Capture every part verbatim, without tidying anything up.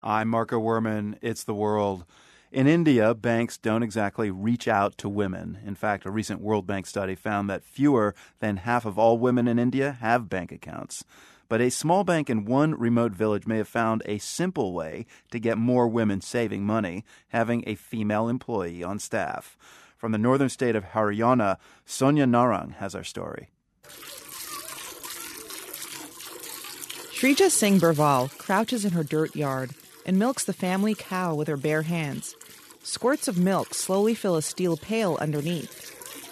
I'm Marco Werman. It's The World. In India, banks don't exactly reach out to women. In fact, a recent World Bank study found that fewer than half of all women in India have bank accounts. But a small bank in one remote village may have found a simple way to get more women saving money, having a female employee on staff. From the northern state of Haryana, Sonia Narang has our story. Shrija Singh Burval crouches in her dirt yard and milks the family cow with her bare hands. Squirts of milk slowly fill a steel pail underneath.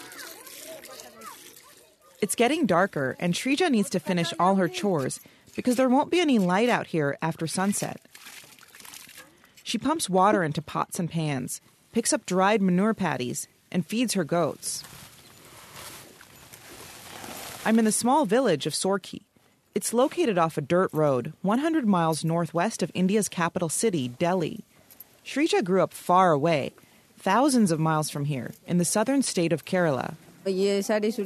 It's getting darker, and Shrija needs to finish all her chores because there won't be any light out here after sunset. She pumps water into pots and pans, picks up dried manure patties, and feeds her goats. I'm in the small village of Sorki. It's located off a dirt road one hundred miles northwest of India's capital city, Delhi. Shrija grew up far away, thousands of miles from here, in the southern state of Kerala. Back in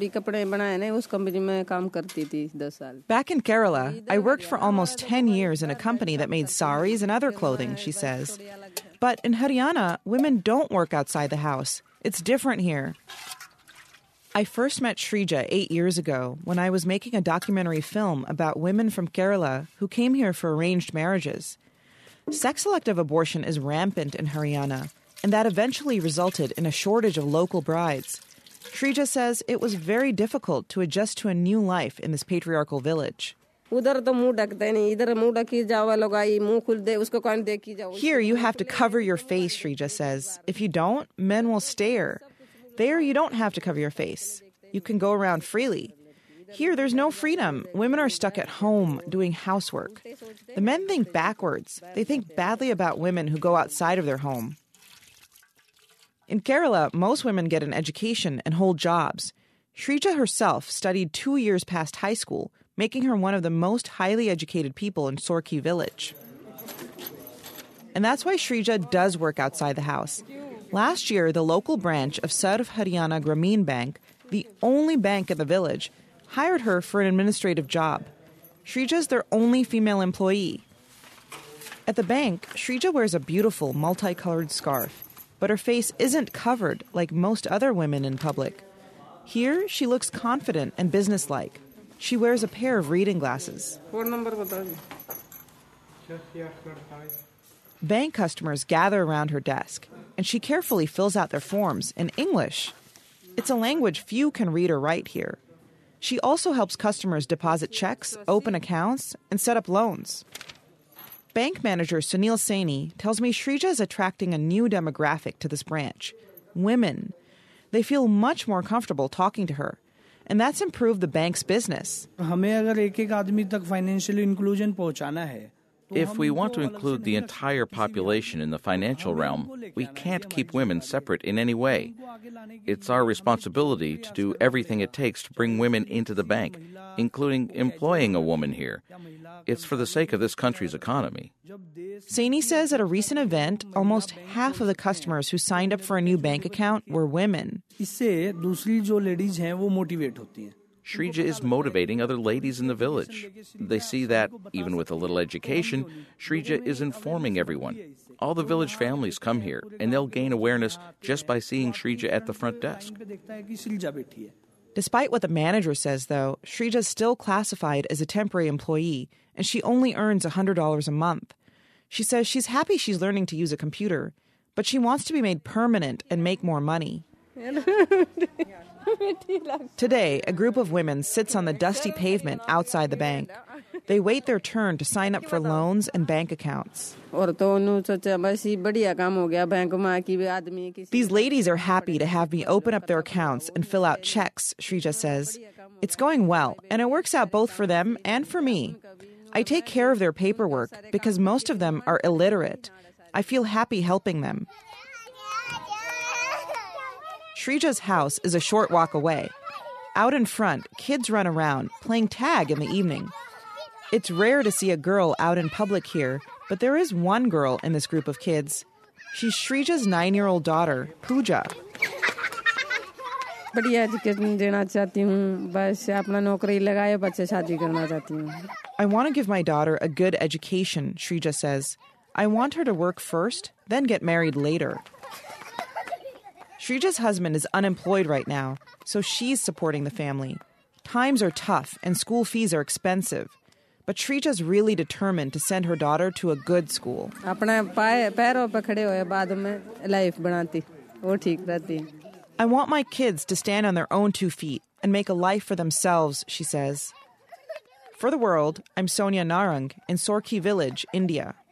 Kerala, I worked for almost ten years in a company that made saris and other clothing, she says. But in Haryana, women don't work outside the house. It's different here. I first met Shrija eight years ago when I was making a documentary film about women from Kerala who came here for arranged marriages. Sex-selective abortion is rampant in Haryana, and that eventually resulted in a shortage of local brides. Shrija says it was very difficult to adjust to a new life in this patriarchal village. Here you have to cover your face, Shrija says. If you don't, men will stare. There you don't have to cover your face. You can go around freely. Here there's no freedom. Women are stuck at home doing housework. The men think backwards. They think badly about women who go outside of their home. In Kerala, most women get an education and hold jobs. Shrija herself studied two years past high school, making her one of the most highly educated people in Sorki village. And that's why Shrija does work outside the house. Last year, the local branch of Sarv Haryana Grameen Bank, the only bank in the village, hired her for an administrative job. Shrija's their only female employee. At the bank, Shrija wears a beautiful multicolored scarf, but her face isn't covered like most other women in public. Here, she looks confident and businesslike. She wears a pair of reading glasses. Bank customers gather around her desk, and she carefully fills out their forms in English. It's a language few can read or write here. She also helps customers deposit checks, open accounts, and set up loans. Bank manager Sunil Saini tells me Shrija is attracting a new demographic to this branch, women. They feel much more comfortable talking to her, and that's improved the bank's business. If we want to include the entire population in the financial realm, we can't keep women separate in any way. It's our responsibility to do everything it takes to bring women into the bank, including employing a woman here. It's for the sake of this country's economy. Saini says at a recent event, almost half of the customers who signed up for a new bank account were women. Shrija is motivating other ladies in the village. They see that, even with a little education, Shrija is informing everyone. All the village families come here, and they'll gain awareness just by seeing Shrija at the front desk. Despite what the manager says, though, Shrija's still classified as a temporary employee, and she only earns one hundred dollars a month. She says she's happy she's learning to use a computer, but she wants to be made permanent and make more money. Today, a group of women sits on the dusty pavement outside the bank. They wait their turn to sign up for loans and bank accounts. These ladies are happy to have me open up their accounts and fill out checks, Shrija says. It's going well, and it works out both for them and for me. I take care of their paperwork because most of them are illiterate. I feel happy helping them. Shrija's house is a short walk away. Out in front, kids run around, playing tag in the evening. It's rare to see a girl out in public here, but there is one girl in this group of kids. She's Shrija's nine-year-old daughter, Pooja. I want to give my daughter a good education, Shrija says. I want her to work first, then get married later. Srija's husband is unemployed right now, so she's supporting the family. Times are tough and school fees are expensive. But Srija's really determined to send her daughter to a good school. I want my kids to stand on their own two feet and make a life for themselves, she says. For The World, I'm Sonia Narang in Sorki Village, India.